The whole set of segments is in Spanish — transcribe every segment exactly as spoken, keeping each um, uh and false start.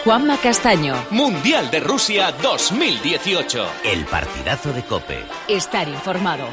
Juanma Castaño. Mundial de Rusia dos mil dieciocho. El partidazo de COPE. Estar informado.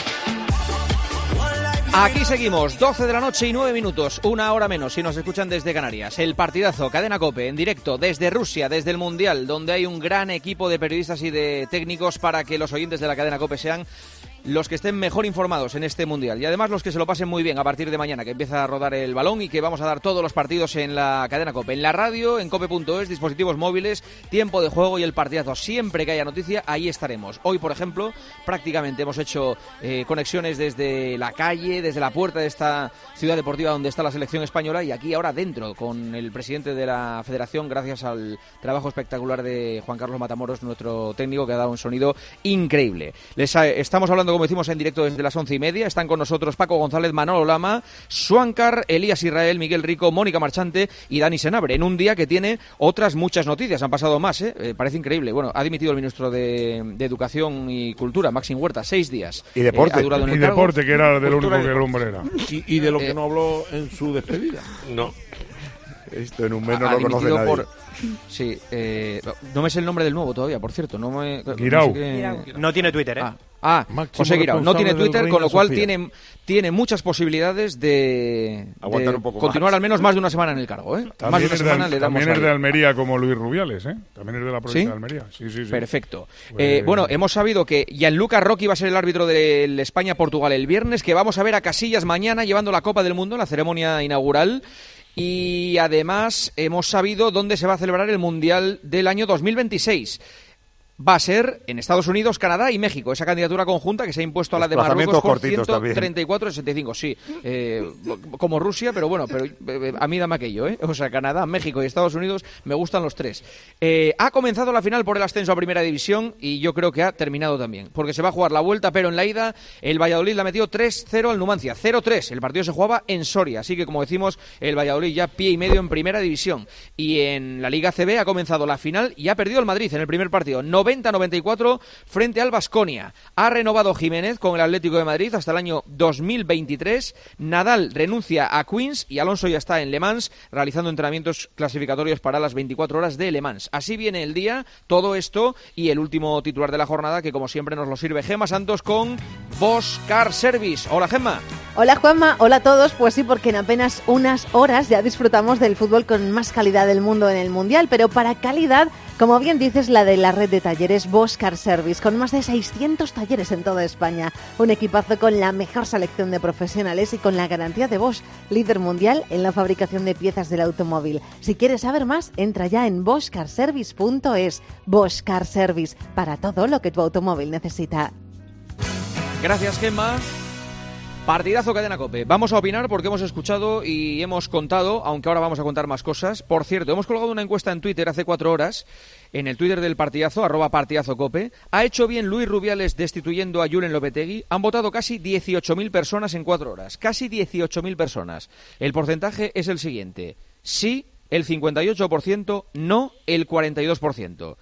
Aquí seguimos, doce de la noche y nueve minutos, una hora menos si nos escuchan desde Canarias. El partidazo, Cadena COPE, en directo desde Rusia, desde el Mundial, donde hay un gran equipo de periodistas y de técnicos para que los oyentes de la Cadena COPE sean los que estén mejor informados en este Mundial y además los que se lo pasen muy bien a partir de mañana, que empieza a rodar el balón y que vamos a dar todos los partidos en la Cadena COPE, en la radio, en cope punto es, dispositivos móviles, tiempo de juego y el partidazo. Siempre que haya noticia, ahí estaremos. Hoy, por ejemplo, prácticamente hemos hecho eh, conexiones desde la calle, desde la puerta de esta ciudad deportiva donde está la selección española y aquí ahora dentro con el presidente de la federación, gracias al trabajo espectacular de Juan Carlos Matamoros, nuestro técnico, que ha dado un sonido increíble. Les ha, estamos hablando, como decimos, en directo desde las once y media. Están con nosotros Paco González, Manolo Lama, Suáncar, Elías Israel, Miguel Rico, Mónica Marchante y Dani Senabre, en un día que tiene otras muchas noticias. Han pasado más, ¿eh? Eh, parece increíble. Bueno, ha dimitido el ministro de, de Educación y Cultura, Máximo Huerta, seis días. Y deporte, eh, ha durado en el y cargo. deporte, que era de lo único que el hombre era. Y, y de lo que eh, no habló en su despedida. No. Esto en un mes no ha lo conoce nadie. Por... Sí, eh, no me sé el nombre del nuevo todavía, por cierto. No me... Guirao. No, sé qué... no tiene Twitter, ¿eh? Ah. Ah, José Guirao, no tiene Twitter, con lo cual tiene, tiene muchas posibilidades de, de un poco continuar más. al menos más de una semana en el cargo, ¿eh? También más de una es semana de, le damos también es de ahí. Almería como Luis Rubiales, ¿eh? También es de la provincia ¿Sí? de Almería. Sí, sí, sí. Perfecto. Pues... Eh, bueno, hemos sabido que Gianluca Rocchi va a ser el árbitro del España-Portugal el viernes, que vamos a ver a Casillas mañana llevando la Copa del Mundo en la ceremonia inaugural. Y además hemos sabido dónde se va a celebrar el Mundial del año dos mil veintiséis. Va a ser en Estados Unidos, Canadá y México. Esa candidatura conjunta que se ha impuesto a la de Marruecos por ciento treinta y cuatro a sesenta y cinco. Sí, eh, como Rusia, pero bueno, pero eh, a mí dame aquello, ¿eh? O sea, Canadá, México y Estados Unidos me gustan los tres. Eh, ha comenzado la final por el ascenso a Primera División y yo creo que ha terminado también, porque se va a jugar la vuelta, pero en la ida el Valladolid la metió tres cero al Numancia, cero tres. El partido se jugaba en Soria, así que como decimos, el Valladolid ya pie y medio en Primera División. Y en la Liga C B ha comenzado la final y ha perdido el Madrid en el primer partido, noventa a noventa y cuatro frente al Baskonia. Ha renovado Jiménez con el Atlético de Madrid hasta el año dos mil veintitrés. Nadal renuncia a Queens y Alonso ya está en Le Mans realizando entrenamientos clasificatorios para las veinticuatro horas de Le Mans. Así viene el día, todo esto y el último titular de la jornada que como siempre nos lo sirve Gemma Santos con Bosch Car Service. Hola Gemma. Hola Juanma, hola a todos. Pues sí, porque en apenas unas horas ya disfrutamos del fútbol con más calidad del mundo en el Mundial, pero para calidad, como bien dices, la de la red de talleres Bosch Car Service, con más de seiscientos talleres en toda España. Un equipazo con la mejor selección de profesionales y con la garantía de Bosch, líder mundial en la fabricación de piezas del automóvil. Si quieres saber más, entra ya en bosch car service punto es. Bosch Car Service, para todo lo que tu automóvil necesita. Gracias, Gemma. Partidazo Cadena COPE. Vamos a opinar porque hemos escuchado y hemos contado, aunque ahora vamos a contar más cosas. Por cierto, hemos colgado una encuesta en Twitter hace cuatro horas, en el Twitter del partidazo, arroba partidazo COPE. ¿Ha hecho bien Luis Rubiales destituyendo a Julen Lopetegui? Han votado casi dieciocho mil personas en cuatro horas. Casi dieciocho mil personas. El porcentaje es el siguiente. Sí, el cincuenta y ocho por ciento, no, el cuarenta y dos por ciento.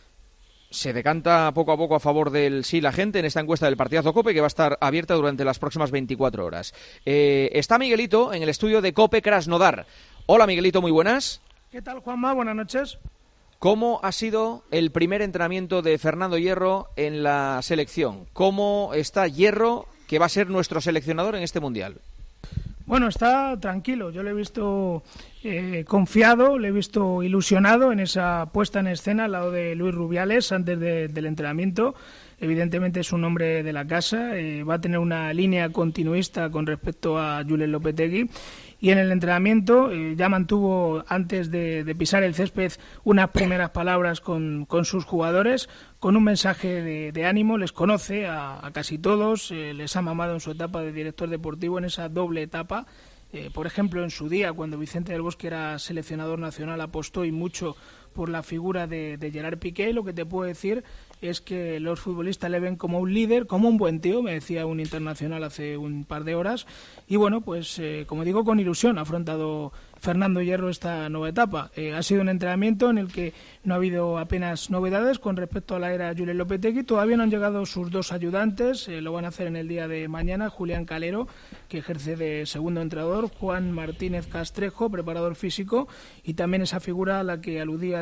Se decanta poco a poco a favor del sí la gente en esta encuesta del partidazo COPE que va a estar abierta durante las próximas veinticuatro horas. Eh, está Miguelito en el estudio de COPE Krasnodar. Hola Miguelito, muy buenas. ¿Qué tal Juanma? Buenas noches. ¿Cómo ha sido el primer entrenamiento de Fernando Hierro en la selección? ¿Cómo está Hierro, que va a ser nuestro seleccionador en este Mundial? Bueno, está tranquilo. Yo le he visto eh, confiado, le he visto ilusionado en esa puesta en escena al lado de Luis Rubiales antes de, del entrenamiento. Evidentemente es un hombre de la casa, eh, va a tener una línea continuista con respecto a Julen Lopetegui. Y en el entrenamiento eh, ya mantuvo, antes de, de pisar el césped, unas primeras palabras con, con sus jugadores, con un mensaje de, de ánimo. Les conoce a, a casi todos, eh, les ha mamado en su etapa de director deportivo, en esa doble etapa. Eh, por ejemplo, en su día, cuando Vicente del Bosque era seleccionador nacional, apostó y mucho por la figura de, de Gerard Piqué. Y lo que te puedo decir es que los futbolistas le ven como un líder, como un buen tío, me decía un internacional hace un par de horas. Y bueno, pues eh, como digo, con ilusión ha afrontado Fernando Hierro esta nueva etapa. Eh, ha sido un entrenamiento en el que no ha habido apenas novedades con respecto a la era Julen Lopetegui. Todavía no han llegado sus dos ayudantes, eh, lo van a hacer en el día de mañana. Julián Calero, que ejerce de segundo entrenador, Juan Martínez Castrejo, preparador físico, y también esa figura a la que aludía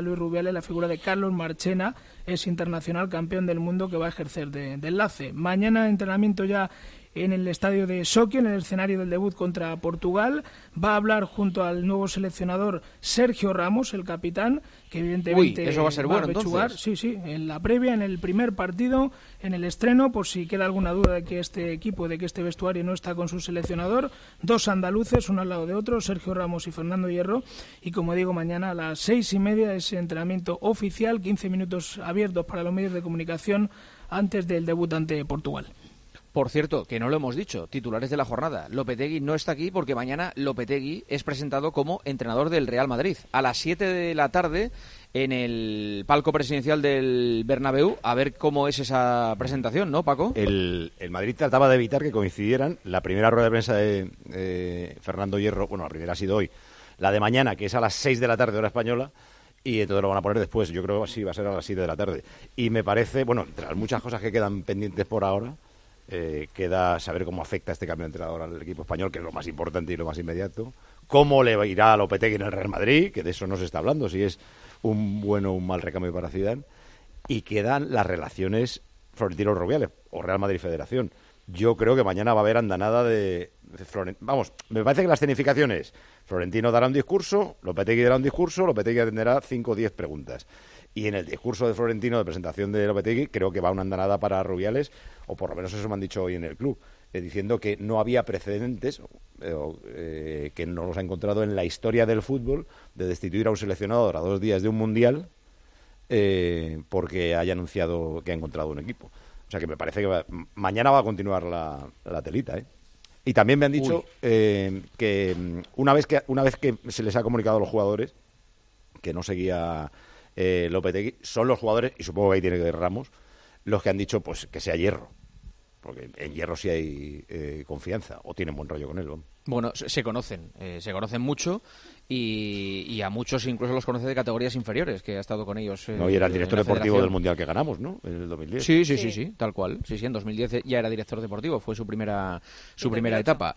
a Luis Rubiales la figura de Carlos Marchena, es internacional campeón del mundo que va a ejercer de, de enlace. Mañana entrenamiento ya en el estadio de Sochi, en el escenario del debut contra Portugal. Va a hablar junto al nuevo seleccionador Sergio Ramos, el capitán, que evidentemente Uy, eso va a ser va bueno, a pechugar. entonces. Sí, sí, en la previa, en el primer partido, en el estreno, por si queda alguna duda de que este equipo, de que este vestuario no está con su seleccionador. Dos andaluces, uno al lado de otro, Sergio Ramos y Fernando Hierro. Y como digo, mañana a las seis y media ese entrenamiento oficial, quince minutos abiertos para los medios de comunicación antes del debut ante Portugal. Por cierto, que no lo hemos dicho, titulares de la jornada. Lopetegui no está aquí porque mañana Lopetegui es presentado como entrenador del Real Madrid. A las siete de la tarde en el palco presidencial del Bernabéu, a ver cómo es esa presentación, ¿no, Paco? El, el Madrid trataba de evitar que coincidieran la primera rueda de prensa de eh, Fernando Hierro, bueno, la primera ha sido hoy, la de mañana, que es a las seis de la tarde, hora española, y entonces lo van a poner después. Yo creo que sí, va a ser a las siete de la tarde. Y me parece, bueno, entre las muchas cosas que quedan pendientes por ahora, Eh, queda saber cómo afecta este cambio de entrenador al equipo español, que es lo más importante y lo más inmediato. Cómo le irá a Lopetegui en el Real Madrid, que de eso no se está hablando, si es un bueno o un mal recambio para Zidane. Y quedan las relaciones Florentino-Rubiales o Real Madrid-Federación. Yo creo que mañana va a haber andanada de, de Florentino. Vamos, me parece que la escenificación es: Florentino dará un discurso, Lopetegui dará un discurso, Lopetegui atenderá cinco o diez preguntas. Y en el discurso de Florentino, de presentación de Lopetegui, creo que va una andanada para Rubiales, o por lo menos eso me han dicho hoy en el club, eh, diciendo que no había precedentes, eh, eh, que no los ha encontrado en la historia del fútbol, de destituir a un seleccionador a dos días de un mundial eh, porque haya anunciado que ha encontrado un equipo. O sea que me parece que va, mañana va a continuar la, la telita, ¿eh? Y también me han dicho eh, que una vez que una vez que se les ha comunicado a los jugadores que no seguía Eh, Lopetegui, son los jugadores, y supongo que ahí tiene que ver Ramos, los que han dicho pues que sea Hierro, porque en Hierro sí hay eh, confianza, o tienen buen rollo con él, ¿no? Bueno, se, se conocen, eh, se conocen mucho y, y a muchos incluso los conoce de categorías inferiores, que ha estado con ellos. Eh, no, y era el director la deportivo federación. del Mundial que ganamos, ¿no? En el dos mil diez. Sí, sí, sí, sí, sí, tal cual. Sí, sí, en dos mil diez ya era director deportivo, fue su primera su primera etapa.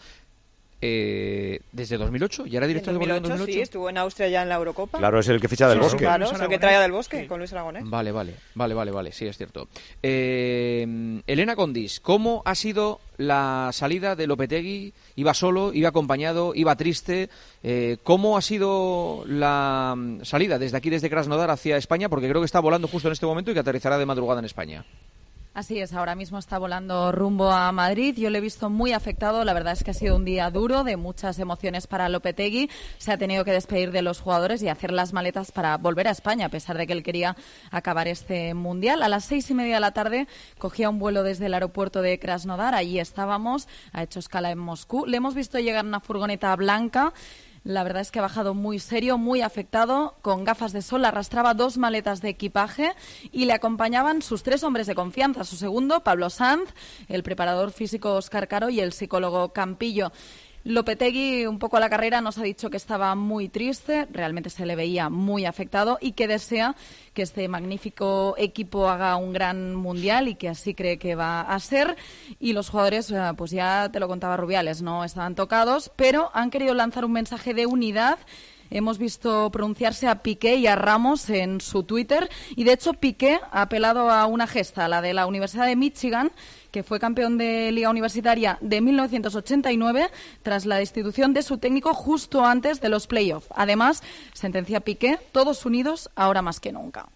Eh, ¿Desde dos mil ocho? ¿Ya era director de deportivo en dos mil ocho? Sí, estuvo en Austria ya en la Eurocopa. Claro, es el que ficha del sí, Bosque. Claro, es el que traía del Bosque, sí. Con Luis Aragonés. Vale, vale, vale, vale, vale, sí, es cierto. Eh, Elena Condis, ¿cómo ha sido la salida de Lopetegui? ¿Iba solo, iba acompañado, iba triste? Eh, ¿Cómo ha sido la salida desde aquí, desde Krasnodar hacia España? Porque creo que está volando justo en este momento y que aterrizará de madrugada en España. Así es, ahora mismo está volando rumbo a Madrid. Yo lo he visto muy afectado. La verdad es que ha sido un día duro, de muchas emociones para Lopetegui. Se ha tenido que despedir de los jugadores y hacer las maletas para volver a España, a pesar de que él quería acabar este mundial. A las seis y media de la tarde cogía un vuelo desde el aeropuerto de Krasnodar. Allí estábamos, ha hecho escala en Moscú. Le hemos visto llegar en una furgoneta blanca. La verdad es que ha bajado muy serio, muy afectado, con gafas de sol, arrastraba dos maletas de equipaje y le acompañaban sus tres hombres de confianza, su segundo, Pablo Sanz, el preparador físico Óscar Caro y el psicólogo Campillo. Lopetegui, un poco a la carrera, nos ha dicho que estaba muy triste, realmente se le veía muy afectado y que desea que este magnífico equipo haga un gran mundial y que así cree que va a ser. Y los jugadores, pues ya te lo contaba Rubiales, no estaban tocados, pero han querido lanzar un mensaje de unidad. Hemos visto pronunciarse a Piqué y a Ramos en su Twitter y de hecho Piqué ha apelado a una gesta, la de la Universidad de Michigan, que fue campeón de Liga Universitaria de mil novecientos ochenta y nueve tras la destitución de su técnico justo antes de los playoffs. Además, sentencia Piqué, todos unidos ahora más que nunca.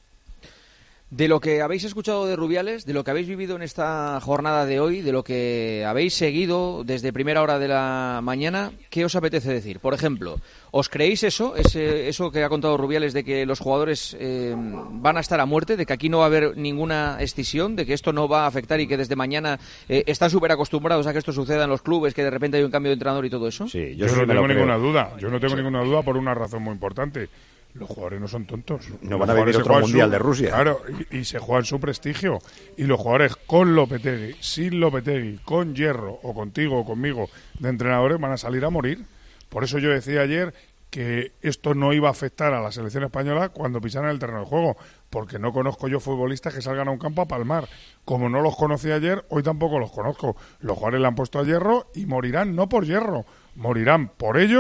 De lo que habéis escuchado de Rubiales, de lo que habéis vivido en esta jornada de hoy, de lo que habéis seguido desde primera hora de la mañana, ¿qué os apetece decir? Por ejemplo, ¿os creéis eso, ese, eso que ha contado Rubiales de que los jugadores eh, van a estar a muerte, de que aquí no va a haber ninguna escisión, de que esto no va a afectar y que desde mañana eh, están súper acostumbrados a que esto suceda en los clubes, que de repente hay un cambio de entrenador y todo eso? Sí, yo, yo no tengo ninguna duda, yo no tengo sí. ninguna duda por una razón muy importante. Los jugadores no son tontos. No van a vivir otro mundial su, de Rusia. Claro, y, y se juegan su prestigio. Y los jugadores con Lopetegui, sin Lopetegui, con Hierro, o contigo o conmigo, de entrenadores, van a salir a morir. Por eso yo decía ayer que esto no iba a afectar a la selección española cuando pisaran el terreno de juego, porque no conozco yo futbolistas que salgan a un campo a palmar. Como no los conocí ayer, hoy tampoco los conozco. Los jugadores le han puesto a Hierro y morirán no por Hierro, morirán por ellos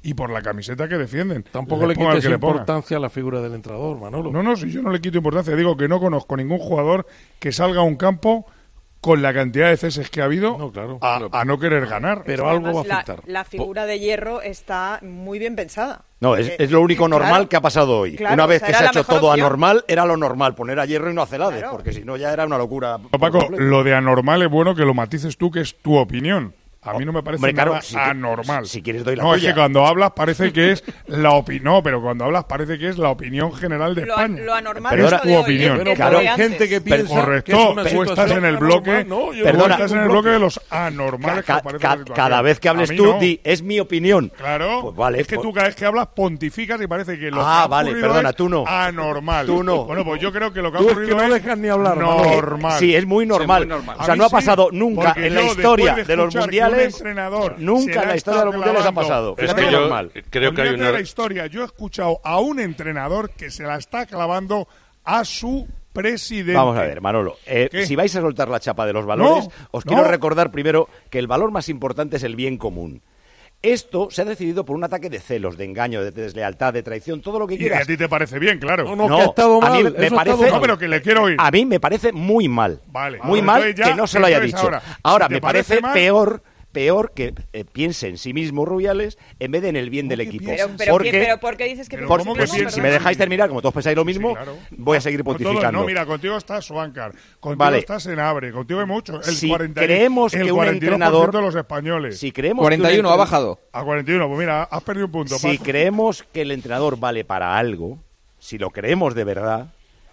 y por la camiseta que defienden. Tampoco le quites importancia a la figura del entrenador, Manolo. No, no, si yo no le quito importancia, digo que no conozco ningún jugador que salga a un campo con la cantidad de ceses que ha habido no, claro, a, claro. a no querer ganar. Pero algo va a afectar. La, la figura de Hierro está muy bien pensada. No, es, es lo único normal claro, que ha pasado hoy. Claro, una vez o sea, que se ha hecho todo opción. anormal, era lo normal, poner a Hierro y no a Celades, Claro. porque si no ya era una locura. No, Paco, lo de anormal es bueno que lo matices tú, que es tu opinión. A mí no me parece Hombre, claro, nada si, anormal. Si quieres doy la no, tuya. es que cuando hablas parece que es la opinión. No, pero cuando hablas parece que es la opinión general de Lo, España. lo anormal Pero es es tu lo de opinión. hoy, Pero es claro, lo de hay gente que antes. piensa Correcto, que es una tú estás situación en el bloque, anormal. No, yo- tú Perdona, estás en el bloque de los anormales. Ca- que aparecen ca- en la situación. cada vez que hables A mí tú, no. di, es mi opinión. Claro, Pues vale, es que pues- tú cada vez que hablas pontificas y parece que lo Ah, que ha vale, ocurrido perdona, es tú no. anormal. Tú no. Bueno, pues yo creo que lo que ha Tú es que ocurrido no es dejas ni hablar, Manolo. normal. Sí, es muy normal. Sí, muy normal. O sea, A no mí ha pasado sí, nunca porque en la yo, historia después de los escuchar que un mundiales. entrenador se Nunca la en la ha historia de los estado mundiales ha clavando. pasado. Es Es que muy yo normal. creo que hay Olvídate de una... la historia. Yo he escuchado a un entrenador que se la está clavando a su presidente. Vamos a ver, Manolo. eh, ¿Qué? si vais a soltar la chapa de los valores, No, os no. quiero recordar primero que el valor más importante es el bien común. Esto se ha decidido por un ataque de celos, de engaño, de deslealtad, de traición, todo lo que Y a quieras. ti te parece bien, claro. No, no, que ha estado a mí mal. me eso ha parece, estado No, mal. pero que le quiero oír. a mí me parece muy mal. Vale. Muy Ahora, mal entonces ya, que no se lo haya entonces dicho. ahora, Ahora, si te me parece parece mal- peor peor que eh, piense en sí mismo Rubiales en vez de en el bien del equipo. Pero, pero, porque, ¿quién- pero ¿por qué dices que Pero piensas ¿cómo lo que mismo, piensas? si perdón? me dejáis terminar, como todos pensáis lo mismo, Sí, claro. voy a seguir Con todo- pontificando. no, mira, contigo está Suáncar, contigo Vale. estás en Abre, contigo hay mucho. El Si cuarenta y- creemos el que un cuarenta y uno por ciento entrenador- de los españoles. Si creemos que cuarenta y uno un ha entren- bajado. A cuarenta y uno, pues mira, has perdido un punto. Si Paco. creemos que el entrenador vale para algo, si lo creemos de verdad,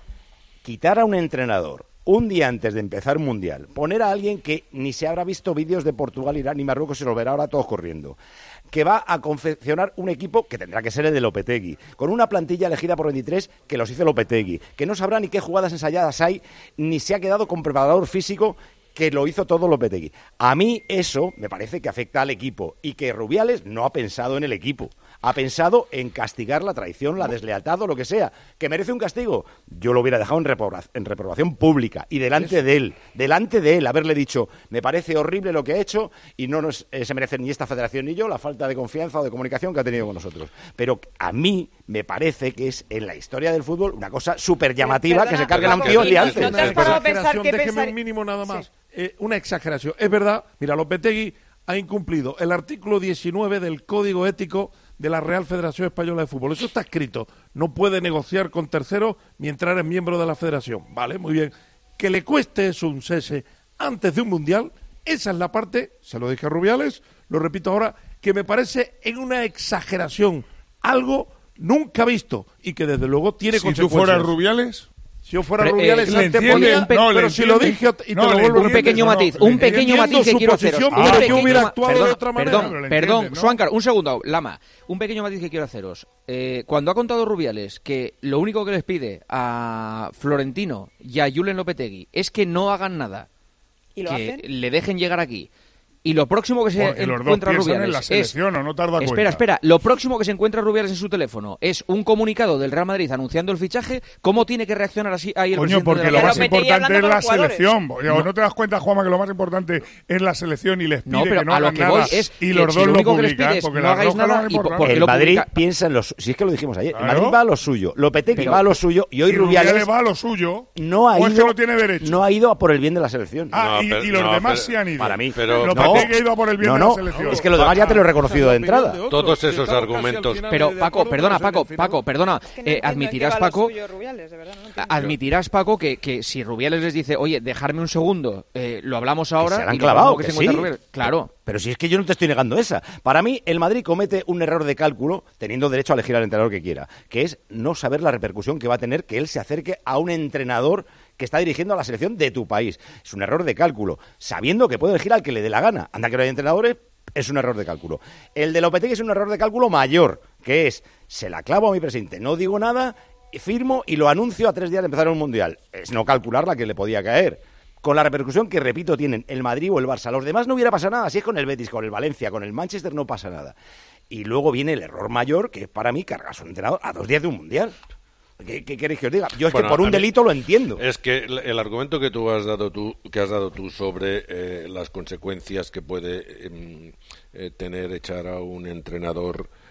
quitar a un entrenador un día antes de empezar un mundial, poner a alguien que ni se habrá visto vídeos de Portugal, Irán y Marruecos, se los verá ahora todos corriendo, que va a confeccionar un equipo que tendrá que ser el de Lopetegui, con una plantilla elegida por veintitrés que los hizo Lopetegui, que no sabrá ni qué jugadas ensayadas hay, ni se ha quedado con preparador físico, que lo hizo todo Lopetegui. A mí eso me parece que afecta al equipo y que Rubiales no ha pensado en el equipo. Ha pensado en castigar la traición, la deslealtad o lo que sea. ¿Que merece un castigo? Yo lo hubiera dejado en, reprobra- en reprobación pública y delante de él, delante de él, haberle dicho, me parece horrible lo que ha hecho y no nos, eh, se merece ni esta federación ni yo la falta de confianza o de comunicación que ha tenido con nosotros. Pero a mí me parece que es en la historia del fútbol una cosa súper llamativa Perdona, que se carguen a un Paco, tío el día ¿y antes. no te has parado a pensar Exageración, qué déjeme pensar- un mínimo nada más. Sí. Eh, una exageración. Es verdad, mira, Lopetegui ha incumplido el artículo diecinueve del Código Ético de la Real Federación Española de Fútbol. Eso está escrito. No puede negociar con terceros mientras es miembro de la federación. Vale, muy bien. Que le cueste eso un cese antes de un mundial, esa es la parte, se lo dije a Rubiales, lo repito ahora, que me parece en una exageración, algo nunca visto y que desde luego tiene Si tú consecuencias. fueras Rubiales... Si yo fuera Pre- Rubiales, eh, le antes entiende, ponía, un pe- no, le pero si lo entiende. dije y te No, lo le vuelvo a Un entiende. pequeño no, matiz, le un entiendo pequeño matiz que su quiero haceros. posición, Un pero yo pequeño hubiera ma- actuado de perdón, otra manera. Perdón, Pero le perdón, entiende, ¿no? Suáncar, un segundo, Lama. Un pequeño matiz que quiero haceros. Eh, cuando ha contado Rubiales que lo único que les pide a Florentino y a Julen Lopetegui es que no hagan nada, ¿Y lo que hacen? le dejen llegar aquí. Y lo próximo que se Porque los dos encuentra piensan Rubiales en la es... selección, ¿o no te has dado Espera, cuenta? espera. Lo próximo que se encuentra Rubiales en su teléfono es un comunicado del Real Madrid anunciando el fichaje. ¿Cómo tiene que reaccionar así ahí el Coño, presidente porque de lo la más Lopetegui importante hablando es con la los jugadores. selección. ¿O no. no te das cuenta, Juanma, que lo más importante es la selección y les pide No, pero que no a lo hagan que nada voy es y que los si dos lo lo único que les publican? pides Porque no la hagáis roja es lo nada más y po- importante. porque El lo Madrid publica- piensa en los... Si es que lo dijimos ayer, el Claro. Madrid va a lo suyo, Lopetegui Pero- va a lo suyo y hoy Y Rubiales va a lo suyo, no ha o es ido, que no tiene derecho. no ha ido a por el bien de la selección. Ah, No, y, pero- y los no, demás pero- sí han ido. Para mí. Pero- Lopetegui ha ido a por el bien no, de no, la selección. es que lo demás ya te lo he reconocido de entrada. Todos esos argumentos. Pero Paco, perdona, Paco, Paco, perdona. Es que no Eh, entiendo en admitirás, qué va lo Paco, suyo Rubiales, de verdad, no entiendo. admitirás, Paco, que, que si Rubiales les dice, oye, dejarme un segundo, eh, lo hablamos ahora. se la han y lo clavado, próximo que se encuentra sí. Rubiales- Claro. Pero si es que yo no te estoy negando esa. Para mí, el Madrid comete un error de cálculo, teniendo derecho a elegir al entrenador que quiera, que es no saber la repercusión que va a tener que él se acerque a un entrenador que está dirigiendo a la selección de tu país. Es un error de cálculo, sabiendo que puede elegir al que le dé la gana. Anda que no hay entrenadores, es un error de cálculo. El de Lopetegui es un error de cálculo mayor, que es, se la clavo a mi presidente, no digo nada, firmo y lo anuncio a tres días de empezar un mundial. Es no calcular la que le podía caer. Con la repercusión que, repito, tienen el Madrid o el Barça. Los demás no hubiera pasado nada. Si es con el Betis, con el Valencia, con el Manchester, no pasa nada. Y luego viene el error mayor, que es para mí cargar a su entrenador a dos días de un mundial. ¿Qué, qué queréis que os diga? Yo es Bueno, que por a un mí- delito lo entiendo. Es que el, el argumento que tú has dado tú, que has dado tú sobre eh, las consecuencias que puede em, eh, tener echar a un entrenador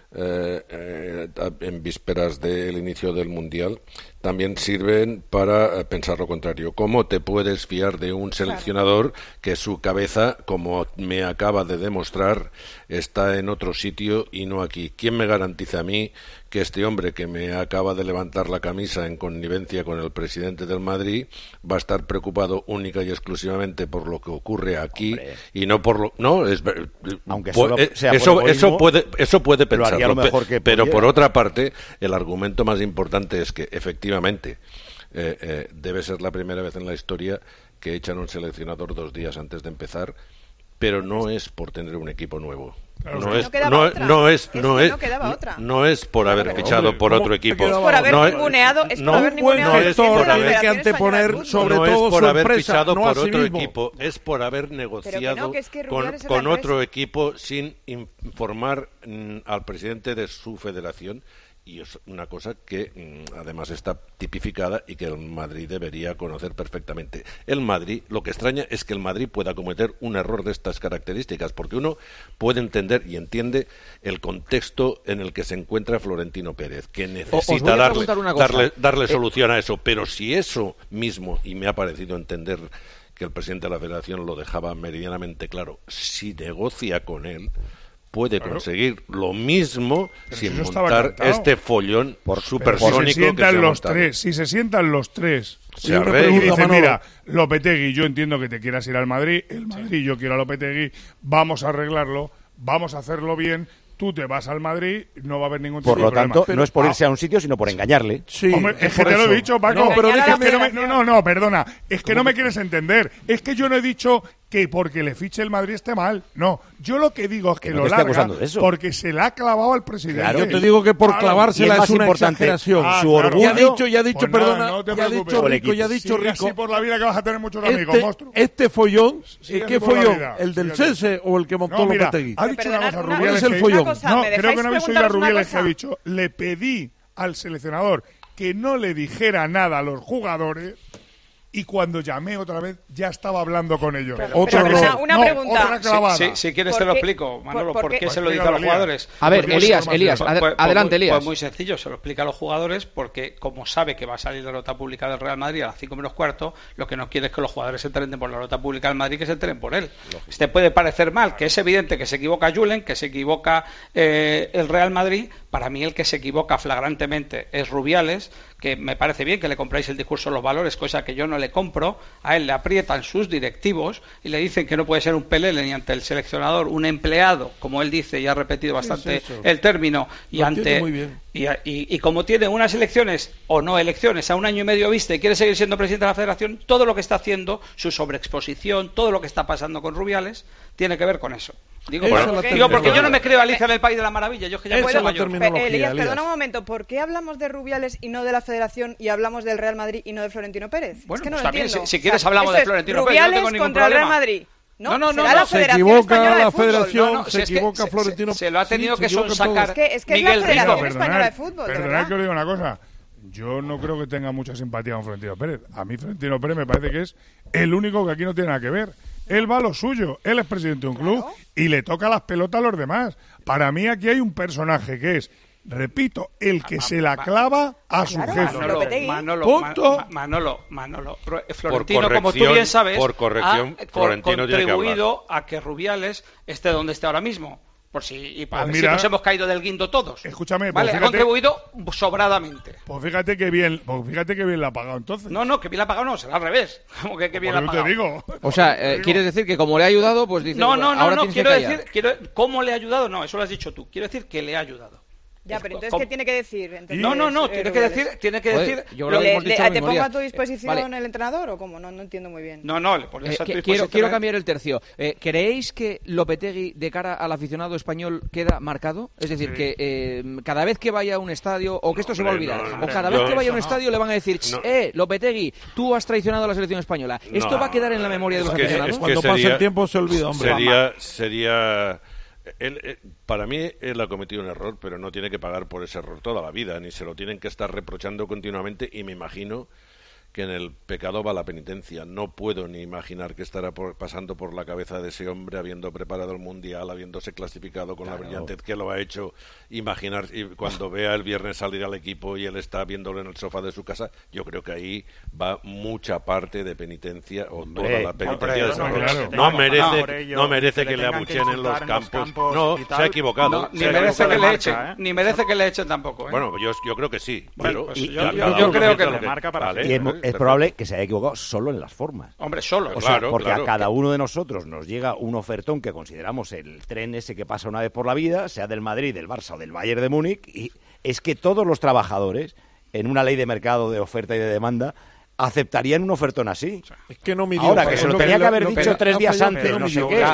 eh, eh, en vísperas del inicio del Mundial, también sirven para pensar lo contrario. ¿Cómo te puedes fiar de un seleccionador que su cabeza, como me acaba de demostrar, está en otro sitio y no aquí? ¿Quién me garantiza a mí que este hombre que me acaba de levantar la camisa en connivencia con el presidente del Madrid va a estar preocupado única y exclusivamente por lo que ocurre aquí? Hombre. Y no por lo... No, es... Aunque solo pues, sea eso, por eso puede eso puede pensarlo, lo mejor que pero pudiera. Por otra parte, el argumento más importante es que efectivamente Efectivamente, eh, eh, debe ser la primera vez en la historia que echan un seleccionador dos días antes de empezar, pero no es por tener un equipo nuevo. Claro, no, es, es, no, no, otra. no es, es no que es, no quedaba otra. no es por haber Pero, fichado hombre, por ¿cómo? otro equipo. Es por haber no ninguneado, es por haber ninguneado. No es por haber que anteponer sobre no todo es por su haber empresa, fichado no por a sí otro mismo. equipo, es por haber negociado no, que es que con, Rubiales es con la otro empresa. equipo sin informar mm, al presidente de su federación. Y es una cosa que mm, además está tipificada y que el Madrid debería conocer perfectamente. El Madrid, lo que extraña es que el Madrid pueda cometer un error de estas características, porque uno puede entender y entiende el contexto en el que se encuentra Florentino Pérez, que necesita darle, darle, darle solución a eso. Pero si eso mismo, y me ha parecido entender que el presidente de la Federación lo dejaba meridianamente claro, si negocia con él, puede claro. conseguir lo mismo pero sin si montar este follón por supersónico si se sientan que se ha los montado. tres, si se sientan los tres se y dicen, mira, Lopetegui, yo entiendo que te quieras ir al Madrid, el Madrid, yo quiero a Lopetegui, vamos a arreglarlo, vamos a hacerlo bien. Tú te vas al Madrid, no va a haber ningún tipo por lo de problema. tanto, no es por irse a un sitio, sino por engañarle. Sí, Hombre, es, es que te eso. lo he dicho, Paco. No, pero es déjame... que no, me, no, no, no, perdona. Es que no me quieres entender. Es que yo no he dicho que porque le fiche el Madrid esté mal. No, yo lo que digo es que, que no lo larga porque se la ha clavado al presidente. Claro, yo te digo que por claro, clavársela es, es una exageración. Ah, su orgullo. Ya ha dicho, ya ha dicho, pues perdona, nada, no te ya ha dicho Rico, ya ha dicho Rico. Rico. Así por la vida que vas a tener muchos este, amigos, monstruo. Este follón, Sigue ¿qué follón? ¿El del Chelsea o el que montó Lopetegui? Ha dicho una cosa, Rubiales. ¿Cuál es el follón? No, creo que no habéis oído a Rubiales que ha dicho, le pedí al seleccionador que no le dijera nada a los jugadores y cuando llamé otra vez ya estaba hablando con ellos. Pero, Otro pero una, una no, pregunta. Otra clavada. Si, si, si quieres te lo explico, Manolo, ¿por, por, qué, ¿por qué se lo dice a los jugadores? A ver, porque Elías, Elías, ad pues, adelante, pues, Elías. Pues muy sencillo, se lo explica a los jugadores porque como sabe que va a salir la nota pública del Real Madrid a las cinco menos cuarto, lo que no quiere es que los jugadores se enteren por la nota pública del Madrid, que se enteren por él. Te puede parecer mal, que es evidente que se equivoca Julen, que se equivoca eh, el Real Madrid. Para mí el que se equivoca flagrantemente es Rubiales, que me parece bien que le compráis el discurso de los valores, cosa que yo no le compro. A él le aprietan sus directivos y le dicen que no puede ser un pelele ni ante el seleccionador, un empleado, como él dice y ha repetido bastante es el término, y lo ante muy bien. Y, y, y como tiene unas elecciones o no elecciones a un año y medio vista y quiere seguir siendo presidente de la Federación, todo lo que está haciendo, su sobreexposición, todo lo que está pasando con Rubiales, tiene que ver con eso. Digo, bueno, porque, digo porque yo no me creo Alicia en el País de la Maravilla, yo es que ya puedo mayor. Elías, perdona un momento, ¿por qué hablamos de Rubiales y no de la Federación y hablamos del Real Madrid y no de Florentino Pérez? Bueno, es que no pues lo también, entiendo. si, si quieres o sea, hablamos de Florentino Pérez, yo no tengo ningún contra problema. El Real Madrid. No, no, no, será no, la se equivoca la de Federación, no, no, se es equivoca que Florentino. Se, se lo ha tenido sí, que sonsacar. Es que es, que es Miguel la Federación Rico. Española de Fútbol. Perdonad que os diga una cosa. Yo no creo que tenga mucha simpatía con Florentino Pérez. A mí Florentino Pérez me parece que es el único que aquí no tiene nada que ver. Él va a lo suyo. Él es presidente de un club claro. y le toca las pelotas a los demás. Para mí aquí hay un personaje que es, repito, el que se la clava a su claro, jefe. Manolo, Manolo, Punto. Ma, Manolo, Manolo, Florentino, como tú bien sabes, por corrección, ha Florentino contribuido a que Rubiales esté donde esté ahora mismo. Por si, y para pues ver mira, si nos hemos caído del guindo todos. Escúchame, vale, pues fíjate, ha contribuido sobradamente. Pues fíjate que bien, pues fíjate que bien la ha pagado entonces. No, no, que bien la ha pagado no, será al revés. Como que, que bien la ha pagado. Te digo. O sea, eh, ¿quieres decir que como le ha ayudado, pues dice, no, no, no, ahora no, tienes quiero que callar? decir, quiero, ¿cómo le ha ayudado? No, eso lo has dicho tú. Quiero decir que le ha ayudado. Ya, pero entonces, ¿qué tiene que decir? Entonces, no, no, no, eh, tiene que decir, tiene que decir... Joder, yo creo que hemos dicho le, lo ¿Te mismo, pongo Elías. a tu disposición Eh, vale. el entrenador o cómo? No, no entiendo muy bien. No, no, le pones Eh, a tu que- disposición... quiero, quiero cambiar el tercio. Eh, ¿Creéis que Lopetegui, de cara al aficionado español, queda marcado? Es decir, Sí. que eh, cada vez que vaya a un estadio, o que esto se va a Hombre, olvidar, no, o cada no, vez que vaya a un no. estadio le van a decir, No. eh, Lopetegui, tú has traicionado a la selección española. ¿Esto No. va a quedar en la memoria de Es los que- aficionados? es que Cuando pasa sería- el tiempo se olvida, hombre. Sería, sería él, eh, para mí él ha cometido un error, pero no tiene que pagar por ese error toda la vida, ni se lo tienen que estar reprochando continuamente, y me imagino que en el pecado va la penitencia. No puedo ni imaginar qué estará por, pasando por la cabeza de ese hombre, habiendo preparado el Mundial, habiéndose clasificado con claro. la brillantez que lo ha hecho. Imaginar, y cuando vea el viernes salir al equipo y él está viéndolo en el sofá de su casa, yo creo que ahí va mucha parte de penitencia, o hombre, toda la penitencia de ese hombre. Claro. No merece, no merece que, que le abucheen en los campos. En los campos no, se ha equivocado. No, ni, merece que le echen, ¿eh? ni merece que le echen tampoco. ¿eh? Bueno, yo, yo creo que sí. Bueno, pues y, yo, yo, yo creo que no. Marca para vale, y es, es probable que se haya equivocado solo en las formas. Hombre, solo. O sea, claro, porque claro. a cada uno de nosotros nos llega un ofertón que consideramos el tren ese que pasa una vez por la vida, sea del Madrid, del Barça o del Bayern de Múnich, y es que todos los trabajadores, en una ley de mercado de oferta y de demanda, aceptarían un ofertón así. Es que no midió. Ahora, que se lo tenía que haber dicho tres días antes, no sé qué.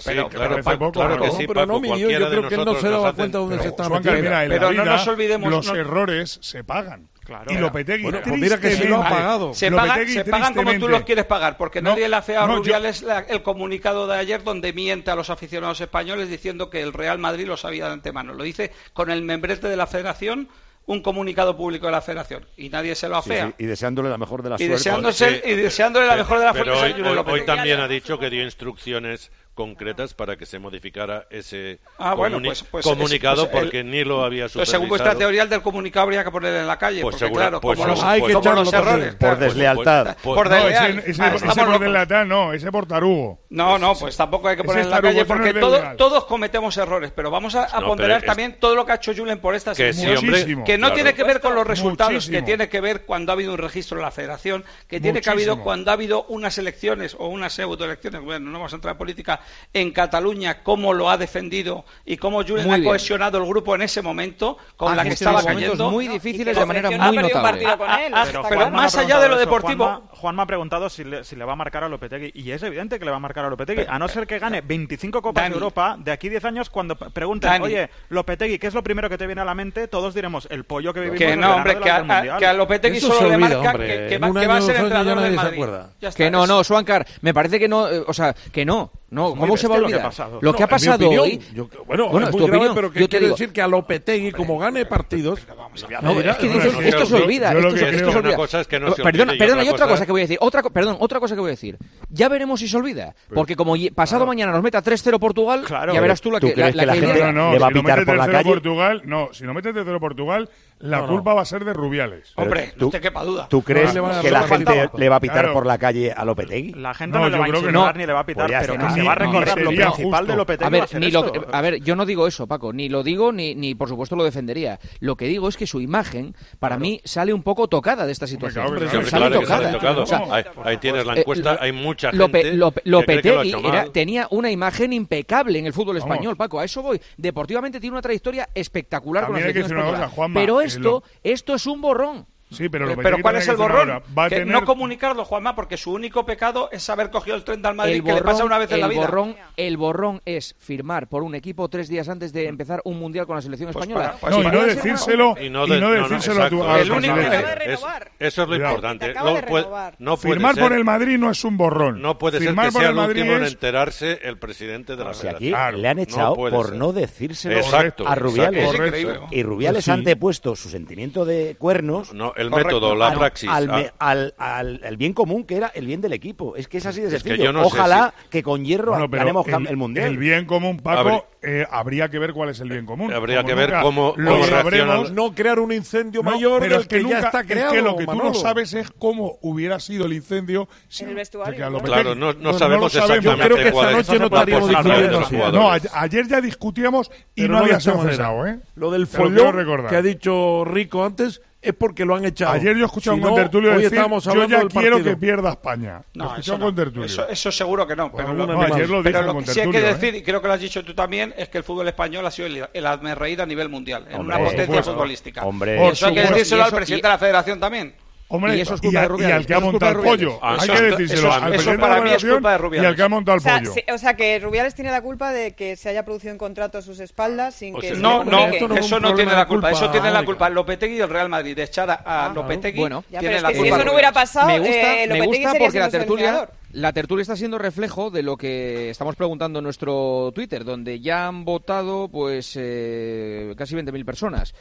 Claro que sí, pero no midió. Yo creo que él no se daba cuenta dónde se estaba metiendo. Pero no nos olvidemos... Los errores se pagan. Claro. Y Lopetegui, bueno, pues mira que sí lo ha pagado. Se, pagan, se pagan como tú los quieres pagar, porque no, nadie le hace a no, Rubiales yo... la, el comunicado de ayer donde miente a los aficionados españoles diciendo que el Real Madrid lo sabía de antemano. Lo dice con el membrete de la Federación, un comunicado público de la Federación, y nadie se lo afea. Sí, sí, y deseándole la mejor de las y deseándose, sí, y deseándole la mejor de la suerte. Pero hoy, hoy, hoy también ha dicho que dio instrucciones concretas para que se modificara ese ah, bueno, pues, pues, comunicado pues, porque el, ni lo había supervisado. Pues según vuestra teoría, el del comunicado habría que ponerle en la calle, pues porque segura, claro, pues como, segura, los, pues, como los errores. Por claro, deslealtad. Pues, pues, por deslealtad. No, ese, ese, ah, ese por deslealtad no, ese por tarugo. No, no, pues tampoco hay que poner en la calle porque todo, todos cometemos errores, pero vamos a, a no, ponderar también todo lo que ha hecho Julen por esta situación, que no tiene que ver con los resultados, que tiene que ver cuando ha habido un registro en la Federación, que tiene que haber cuando ha habido unas elecciones o unas pseudoelecciones, bueno, no vamos a entrar en política, en Cataluña, cómo lo ha defendido y cómo Julen ha cohesionado el grupo en ese momento con la que estaba cayendo. Muy difíciles de manera muy notable. Pero más allá de lo deportivo, Juan me ha preguntado si le, si le va a marcar a Lopetegui, y es evidente que le va a marcar a Lopetegui, a no ser que gane veinticinco Copas Dani. de Europa de aquí diez años. Cuando pregunten, Dani. oye, Lopetegui, ¿qué es lo primero que te viene a la mente? Todos diremos el pollo que vivimos. Que no, hombre, que a, a, que a Lopetegui Eso solo olvida, le marca hombre. que, que, va, que va a ser entrenador del Madrid. Que no, no, Swankar, me parece que no, eh, o sea, que no. No, ¿cómo se va a olvidar? Lo que, lo que no, ha pasado hoy. Yo, bueno, bueno, es muy grave, pero que quiere decir que a Lopetegui, como gane partidos. No, es que dices, no, esto se olvida. Esto, esto, esto se olvida. Cosa es que no se perdona, olvide, perdona, y hay otra cosa... cosa que voy a decir. Otra, perdón, otra cosa que voy a decir. Ya veremos si se olvida. Porque como pasado claro. mañana nos meta tres cero Portugal, claro, ya verás tú la ¿tú que, crees la, que la, la gente idea... no, no, le va a pitar si por la calle. Portugal, no, si no metes tres cero Portugal, la no, culpa no. va a ser de Rubiales. Hombre, no te quepa duda. ¿Tú crees que la gente le va a pitar por la calle a Lopetegui? La gente no le va a insultar ni le va a pitar, pero que se va a recordar lo principal de Lopetegui. A ver, ni lo, a ver, yo no digo eso, Paco, ni lo digo ni, ni por supuesto lo defendería. Lo que digo es que su imagen, para claro. mí, sale un poco tocada de esta situación. Hombre, claro, sale, sale claro tocada. Sale tocado. O sea, ahí, ahí tienes la encuesta, eh, hay mucha gente Lope, Lopetegui que era, tenía una imagen impecable en el fútbol Vamos. español, Paco, a eso voy. Deportivamente tiene una trayectoria espectacular También con la selección española. Cosa, Juanma, pero esto, lo... esto es un borrón. Sí, pero, pero, pero ¿cuál es el borrón? Va que tener... No comunicarlo, Juanma, porque su único pecado es haber cogido el tren del Madrid, el que borrón, le pasa una vez en la vida. Borrón, el borrón es firmar por un equipo tres días antes de empezar un mundial con la selección pues española. Para, pues no, y no decírselo, y no, de, y no decírselo no, no, a tu el único, es, Eso es lo Cuidado. importante. No puede, no puede firmar ser, por el Madrid no es un borrón. No puede firmar ser que sea el último es... en enterarse el presidente de la o sea, federación. Aquí claro, le han echado no por ser. no decírselo exacto, a Rubiales. Exacto. Y Rubiales sí. ha antepuesto su sentimiento de cuernos. No, el método, la praxis. Al, al, al, al, al bien común, que era el bien del equipo. Es que es así de sencillo. Es que yo no Ojalá sé si... que con hierro bueno, ganemos el, el mundial. El bien común, Paco, eh, habría que ver cuál es el bien común. Habría como que ver nunca, cómo, cómo sabremos. No crear un incendio no, mayor pero del es que, que nunca, ya está creado. Es que lo que tú Manolo. no sabes es cómo hubiera sido el incendio. Si en el vestuario. ¿no? Claro, no, no, no sabemos no exactamente Yo creo que esta noche no estaríamos discutiendo. No, ayer ya discutíamos y pero no había sido cesado, ¿eh? Lo del follón que ha dicho Rico antes es porque lo han echado. Ayer yo escuché a un si no, contertulio decir, yo ya del quiero partido. que pierda España. No, escuché eso, un contertulio. Eso, eso seguro que no. Pero, bueno, lo, no, ayer lo, pero dijo lo que sí hay que decir, ¿eh? Y creo que lo has dicho tú también, es que el fútbol español ha sido el, el hazmerreír a nivel mundial, en Hombre, una potencia supuesto. futbolística. Hombre, y eso hay que decírselo eso, al presidente y... de la federación también. Hombre, y, eso es y, a, y al que ha montado el pollo. Ah, hay eso, que decírselo eso, al eso presidente para de la mí es culpa de Federación y al que ha montado el o sea, pollo. sí, o sea, que Rubiales tiene la culpa de que se haya producido un contrato a sus espaldas sin o que sea, se No, le no, comunique. no, eso no tiene la culpa. Eso tiene la culpa Mónica. Lopetegui y el Real Madrid. De echar a ah, Lopetegui bueno, ya, tiene pero la es que culpa. si eso no hubiera pasado, me gusta, eh, me Lopetegui gusta sería porque la siendo tertulia, seleccionador. la tertulia está siendo reflejo de lo que estamos preguntando en nuestro Twitter, donde ya han votado pues eh, casi veinte mil personas.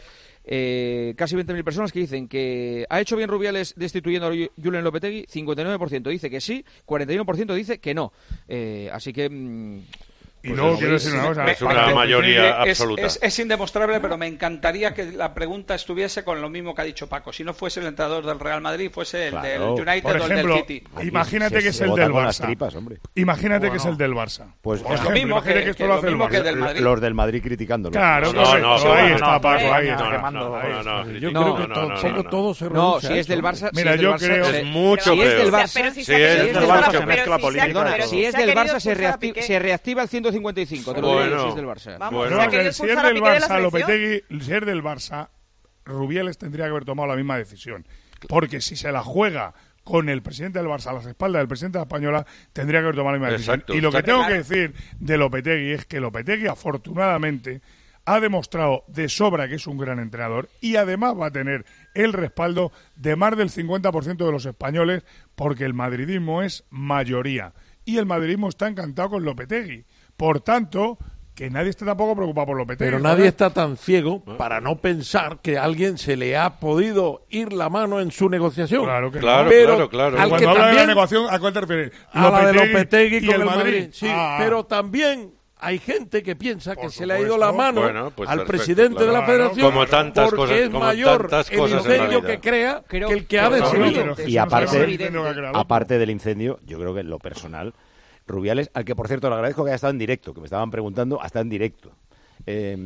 eh, casi veinte mil personas que dicen que ha hecho bien Rubiales destituyendo a Julen Lopetegui, cincuenta y nueve por ciento dice que sí, cuarenta y uno por ciento dice que no. Eh, así que... Mmm, Y pues luego quiero decir una cosa. Es una mayoría es, absoluta. Es, es indemostrable, pero me encantaría que la pregunta estuviese con lo mismo que ha dicho Paco. Si no fuese el entrenador del Real Madrid, fuese el claro. del United Por ejemplo, o el del City. Imagínate que es el del Barça. Tripas, imagínate que es el del Barça. Pues, pues lo mismo que, que, esto lo hace el Barça. Del Madrid. Los del Madrid criticándolo. Claro, no, no, no, no, ahí está Paco, ahí está. Yo creo que todo, todo se reduce. No, si es del Barça. Mira, yo creo. Es mucho Si es del Barça. Si es del Barça, se mezcla política. Si es del Barça, se reactiva el ciento cincuenta y cinco. Te lo digo, si es del Barça. Vamos, bueno, si, si es del Barça, Lopetegui, si es del Barça, Rubiales tendría que haber tomado la misma decisión. Porque si se la juega con el presidente del Barça a las espaldas del presidente de la Española, tendría que haber tomado la misma decisión. Exacto, y lo que tengo claro. que decir de Lopetegui es que Lopetegui, afortunadamente, ha demostrado de sobra que es un gran entrenador y además va a tener el respaldo de más del cincuenta por ciento de los españoles, porque el madridismo es mayoría. Y el madridismo está encantado con Lopetegui. Por tanto, que nadie esté tampoco preocupado por Lopetegui. Pero nadie está tan ciego para no pensar que a alguien se le ha podido ir la mano en su negociación. Claro, que claro, pero claro, claro. Al Cuando que habla también, de la negociación, ¿a cuál te refieres? A la de Lopetegui con y el Madrid. Madrid. Sí, ah, pero también hay gente que piensa que supuesto. se le ha ido la mano bueno, pues al perfecto, presidente claro. de la Federación como tantas porque cosas, es como mayor tantas el cosas incendio en que crea creo, que el que ha pero, decidido. pero, y aparte, no aparte del incendio, yo creo que en lo personal, Rubiales, al que por cierto le agradezco que haya estado en directo, que me estaban preguntando, hasta en directo. Eh,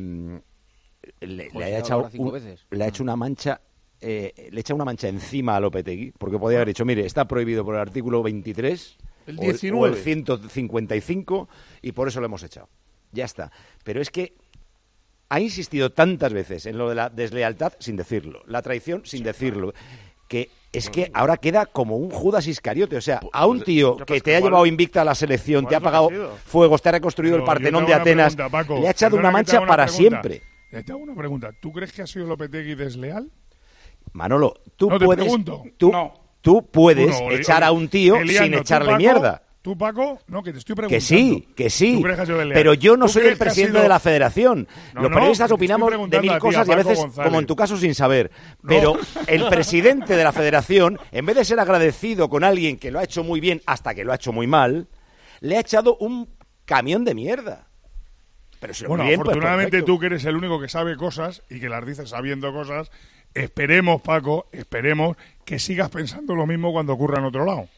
le, le, haya echado un, le ha hecho una mancha eh, le echa una mancha encima a Lopetegui, porque podía haber dicho, mire, está prohibido por el artículo veintitrés el o, diecinueve. El, o el ciento cincuenta y cinco y por eso lo hemos echado. Ya está. Pero es que ha insistido tantas veces en lo de la deslealtad sin decirlo, la traición sin decirlo, que es que ahora queda como un Judas Iscariote. O sea, a un tío que te ha llevado invicta a la selección, te ha apagado fuegos, te ha reconstruido el Partenón de Atenas, le ha echado una mancha para siempre. Te hago una pregunta. ¿Tú crees que ha sido Lopetegui desleal? Manolo, tú no te puedes, pregunto. tú, no. tú puedes Uno, echar a un tío Eliano, sin echarle Paco, mierda. ¿Tú, Paco? No, que te estoy preguntando. Que sí, que sí. ¿Tú crees que ha sido desleal? Pero yo no ¿Tú soy el crees que ha presidente sido- de la federación. No, Los no, periodistas te estoy opinamos de preguntando mil a ti, cosas y a Paco veces, González. como en tu caso, sin saber. Pero el presidente de la federación, en vez de ser agradecido con alguien que lo ha hecho muy bien hasta que lo ha hecho muy mal, le ha echado un camión de mierda. Pero si lo Bueno, bien, pues, afortunadamente perfecto. tú que eres el único que sabe cosas y que las dices sabiendo cosas, esperemos, Paco, esperemos que sigas pensando lo mismo cuando ocurra en otro lado.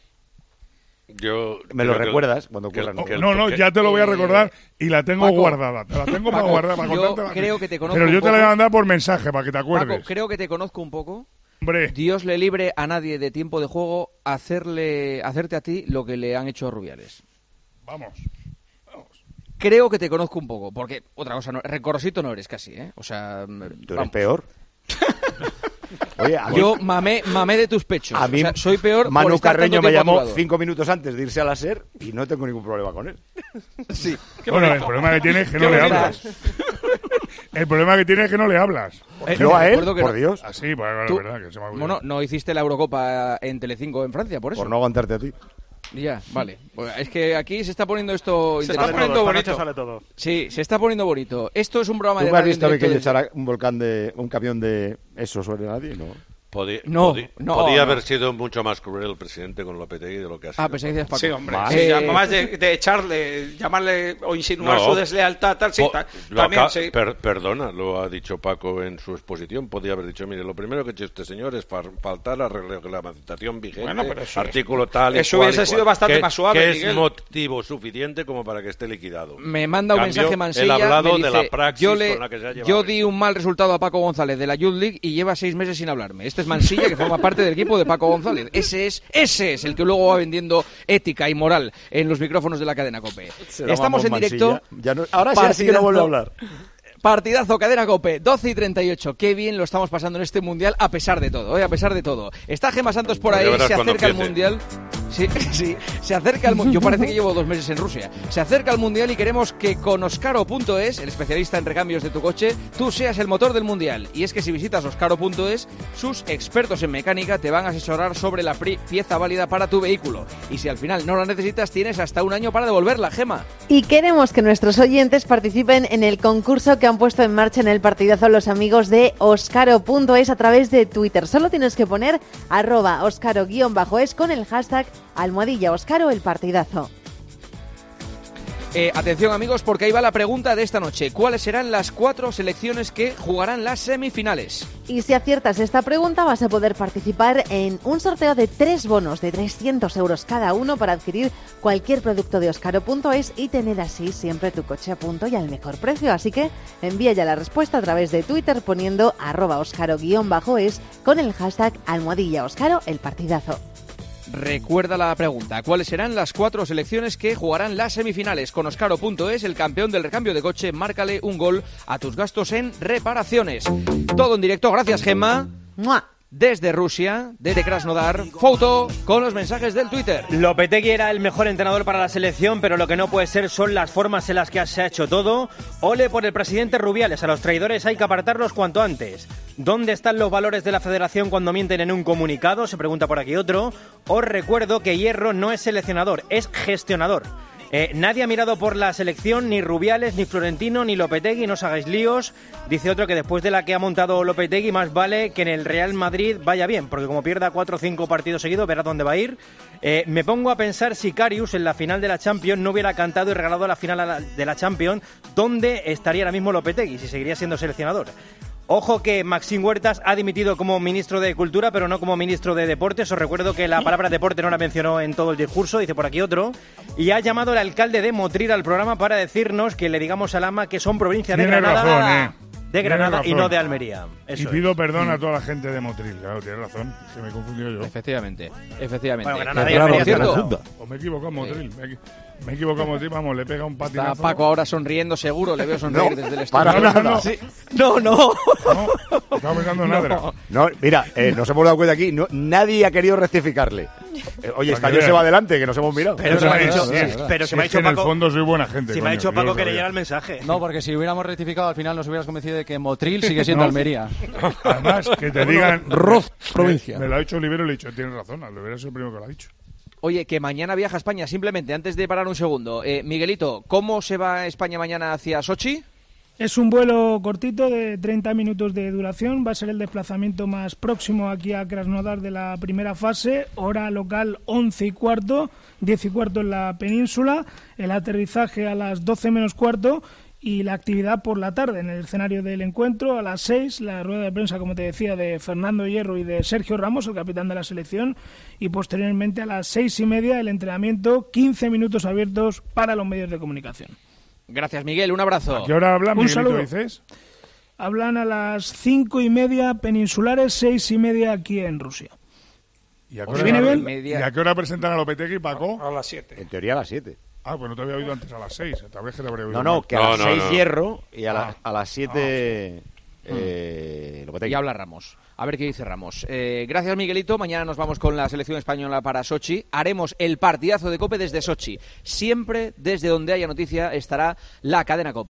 Yo Me lo creo que- recuerdas cuando que- ocurra, ¿no? que- No, no, que- ya te lo voy a Eh, recordar y la tengo Paco, guardada. Te la tengo para Paco, guardar, para yo contártela. creo que te conozco Pero un yo te la poco. voy a mandar por mensaje para que te acuerdes. Paco, creo que te conozco un poco. Hombre, Dios le libre a nadie de tiempo de juego hacerle hacerte a ti lo que le han hecho a Rubiales. vamos. Creo que te conozco un poco, porque otra cosa, no, recorrosito no eres casi, ¿eh? O sea, ¿Tú eres vamos. peor? Oye, a mí, Yo mamé, mamé de tus pechos. a mí O sea, soy peor. Manu por estar Carreño tanto me tiempo a tu llamó lado. cinco minutos antes de irse a la SER y no tengo ningún problema con él. Sí. Bueno, el problema que tiene es que no le hablas. El problema que tiene es que no le hablas. Eh, Yo a él, recuerdo que por no- Dios, Ah, sí, pues es Tú- verdad que se me ha olvidado. Bueno, no hiciste la Eurocopa en Telecinco en Francia, por eso. por no aguantarte a ti. Ya, vale. Pues es que aquí se está poniendo esto Se está interesante. poniendo Esta bonito. noche sale todo. Sí, se está poniendo bonito. Esto es un programa ¿Tú de me has radio en visto a mí que yo directo echara un volcán de un camión de eso sobre nadie? No. Podía, No, podía- no, podía no. haber sido mucho más cruel el presidente con Lopetegui de lo que ha sido. Ah, pensé que decías Paco. Sí, hombre. Vale. Sí, Eh, además de, de echarle, llamarle o insinuar No. su deslealtad, tal, sí, Po- ta- lo también acá- sí. per- perdona, lo ha dicho Paco en su exposición. Podía haber dicho, mire, lo primero que ha hecho este señor es far- faltar a la reglamentación vigente, Bueno, pero eso- artículo tal y eso cual y hubiese cual, sido bastante que- más suave, que es Miguel. motivo suficiente como para que esté liquidado. Me manda un Cambio, mensaje él Mansilla. ha hablado me de dice, la praxis yo, le- con la que se ha llevado yo esto. di un mal resultado a Paco González de la Youth League y lleva seis meses sin hablarme. Este es Mansilla, que forma parte del equipo de Paco González. Ese es, ese es el que luego va vendiendo ética y moral en los micrófonos de la cadena COPE. Se lo Estamos en llamamos directo. Mansilla. Ya no- ahora sí, sí que no vuelve a hablar. Partidazo, cadena COPE, doce y treinta y ocho. Qué bien lo estamos pasando en este Mundial a pesar de todo, ¿eh? A pesar de todo. Está Gemma Santos por Ya ahí, verás se cuando acerca el empiece. Mundial. Sí, sí, se acerca el mundial. Yo parece que llevo dos meses en Rusia. Se acerca el mundial y queremos que con Oscaro punto es, el especialista en recambios de tu coche, tú seas el motor del mundial. Y es que si visitas Oscaro punto es, sus expertos en mecánica te van a asesorar sobre la pieza válida para tu vehículo. Y si al final no la necesitas, tienes hasta un año para devolverla, Gema. Y queremos que nuestros oyentes participen en el concurso que han puesto en marcha en el partidazo los amigos de Oscaro punto es a través de Twitter. Solo tienes que poner arroba oscaro-es con el hashtag almohadilla Oscaro el partidazo. Eh, atención amigos, porque ahí va la pregunta de esta noche. ¿Cuáles serán las cuatro selecciones que jugarán las semifinales? Y si aciertas esta pregunta vas a poder participar en un sorteo de tres bonos de trescientos euros cada uno para adquirir cualquier producto de Oscaro punto es y tener así siempre tu coche a punto y al mejor precio. Así que envía ya la respuesta a través de Twitter poniendo arroba oscaro-es con el hashtag almohadilla Oscaro el partidazo. Recuerda la pregunta, ¿cuáles serán las cuatro selecciones que jugarán las semifinales? Con Oscaro punto es, el campeón del recambio de coche, márcale un gol a tus gastos en reparaciones. Todo en directo, gracias Gemma. ¡Mua! Desde Rusia, desde Krasnodar, foto con los mensajes del Twitter. Lopetegui era el mejor entrenador para la selección, pero lo que no puede ser son las formas en las que se ha hecho todo. Ole por el presidente Rubiales, a los traidores hay que apartarlos cuanto antes. ¿Dónde están los valores de la federación cuando mienten en un comunicado? Se pregunta por aquí otro. Os recuerdo que Hierro no es seleccionador, es gestionador. Eh, nadie ha mirado por la selección, ni Rubiales, ni Florentino, ni Lopetegui, no os hagáis líos. Dice otro que después de la que ha montado Lopetegui, más vale que en el Real Madrid vaya bien, porque como pierda cuatro o cinco partidos seguidos, verá dónde va a ir. Eh, me pongo a pensar si Karius en la final de la Champions no hubiera cantado y regalado la final de la Champions, ¿dónde estaría ahora mismo Lopetegui, si seguiría siendo seleccionador? Ojo que Maxim Huertas ha dimitido como ministro de Cultura, pero no como ministro de Deportes. Os recuerdo que la palabra deporte no la mencionó en todo el discurso, dice por aquí otro. Y ha llamado al alcalde de Motril al programa para decirnos que le digamos al ama que son provincia de Tiene Granada, razón, ¿eh? de Granada Tiene y no razón. de Almería. Eso y es. pido perdón a toda la gente de Motril. Claro, tienes razón, que me he confundido yo. Efectivamente, efectivamente. Bueno, Granada y Almería cierto. están al O me he equivocado en Motril. Me he, me he equivocado en Motril, vamos, le pega un Está patinazo. Paco ahora sonriendo seguro, le veo sonreír No, desde el estudio. para nada. No, Sí. No, no. no, estaba pensando en nada. No, mira, eh, nos hemos dado cuenta aquí, no, nadie ha querido rectificarle. Eh, oye, Para esta que vez se veas. va adelante, que nos hemos mirado. Pero se me ha dicho, Sí, sí. pero Si se me ha es que dicho en el Paco, fondo soy buena gente. si me ha coño, dicho yo Paco lo que sabía. leyera el mensaje. No, porque si hubiéramos rectificado al final nos hubieras convencido de que Motril sigue siendo No. Almería. Además, que te digan... Roz, me- provincia. Me, lo ha dicho Olivero y le he dicho, tienes razón, Olivero es el primero que lo ha dicho. Oye, que mañana viaja a España. Simplemente, antes de parar un segundo. Eh, Miguelito, ¿cómo se va España mañana hacia Sochi? Es un vuelo cortito de treinta minutos de duración. Va a ser el desplazamiento más próximo aquí a Krasnodar de la primera fase. Hora local once y cuarto, diez y cuarto en la península. El aterrizaje a las doce menos cuarto. Y la actividad por la tarde en el escenario del encuentro a las seis, la rueda de prensa, como te decía, de Fernando Hierro y de Sergio Ramos, el capitán de la selección, y posteriormente a las seis y media el entrenamiento, quince minutos abiertos para los medios de comunicación. Gracias, Miguel. Un abrazo. ¿A qué hora hablan, Un Miguelito, saludo. dices? Hablan a las cinco y media peninsulares, seis y media aquí en Rusia. ¿Y a qué ¿Os hora, viene bien? ¿Y a qué hora presentan a Lopetegui, Paco? A las siete. En teoría a las siete. Ah, pues no te había oído antes a las seis. Tal vez que te habría oído No, no, mal. que a No, las no, seis no. Hierro y a, la- Ah. a las siete eh, Lopetegui. Y habla Ramos. A ver qué dice Ramos. Eh, gracias, Miguelito. Mañana nos vamos con la selección española para Sochi. Haremos el partidazo de COPE desde Sochi. Siempre desde donde haya noticia estará la cadena COPE.